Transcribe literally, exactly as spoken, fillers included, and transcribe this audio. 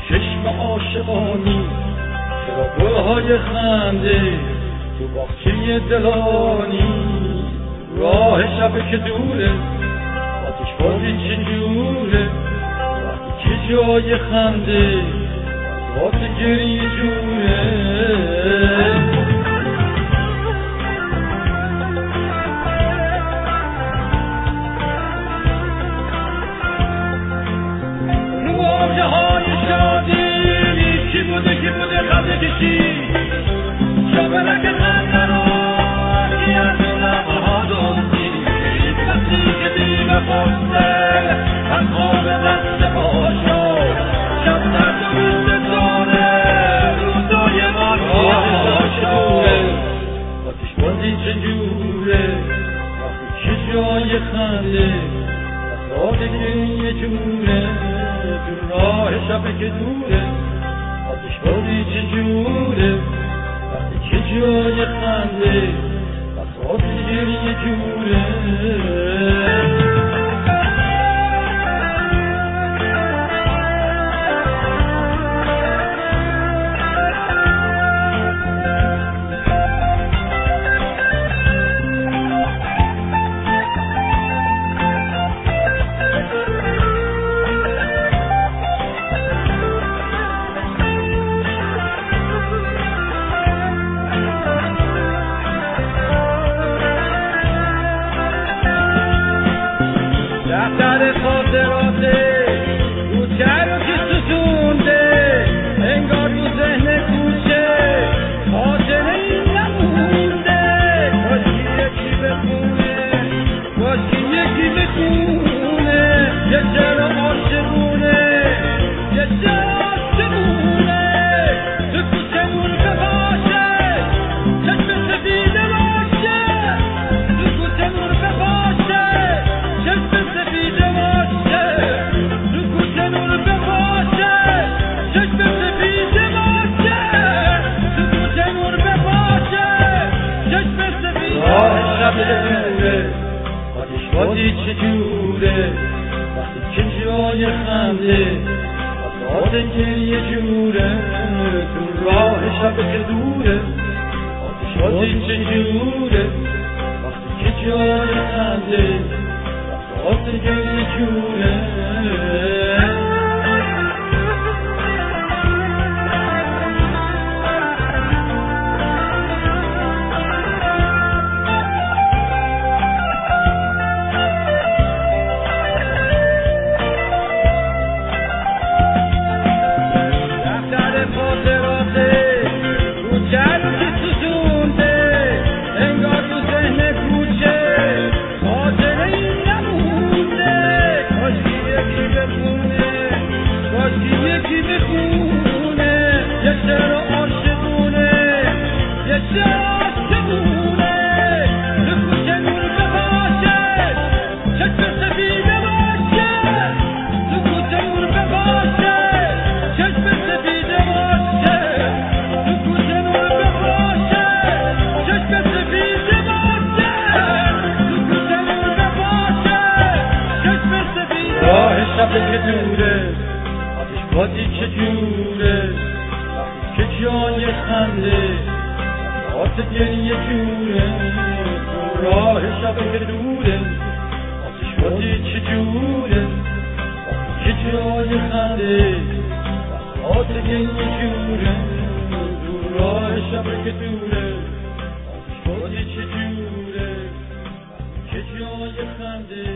چشم عاشقانی، چرا گلهای خنده تو باغچه دلانی. راه شب که دوره، آتش بازی چجوره، وقتی که جای خنده واسه گریه جوره. جای خنده بساط گریه جوره، تو راه شب که دوره، آتش بازی چجوره، وقتی که جای خنده بساط گریه جوره. دفتر خاطراته کوچه رو که ستونده، انگار تو ذهن کوچه خاطره این نمونده. کاشکی یکی بخونه، کاشکی یکی بخونه، یه شعر عاشقونه، یه شعر عاشقونه. تو کوچه نور بپاشه، چشم سفیده باشه، تو کوچه نور بپاشه، چشم سفیده باشه، تو کوچه نور بپاشه، چشم سفیده باشه، تو کوچه نور بپاشه، چشم سفیده باشه. راه شب دوره، آتش بازی چجوره، وقتی که جای خنده بساط گریه جوره، تو راه شب که دوره، آتش بازی چجوره، وقتی که جای خنده بساط گریه جوره. شب که دوره، آتش بازی چجوره، وقتی که جای خنده بساط گریه جوره، تو راه شب که دوره، آتش بازی چجوره، وقتی که جای خنده بساط گریه جوره، تو راه شب که دوره، آتش بازی چجوره، وقتی که جای خنده